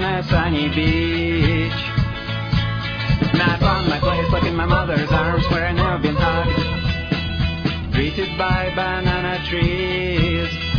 on a sunny beach. And I found my place, look in my mother's arms where I now been hugged, greeted by banana trees.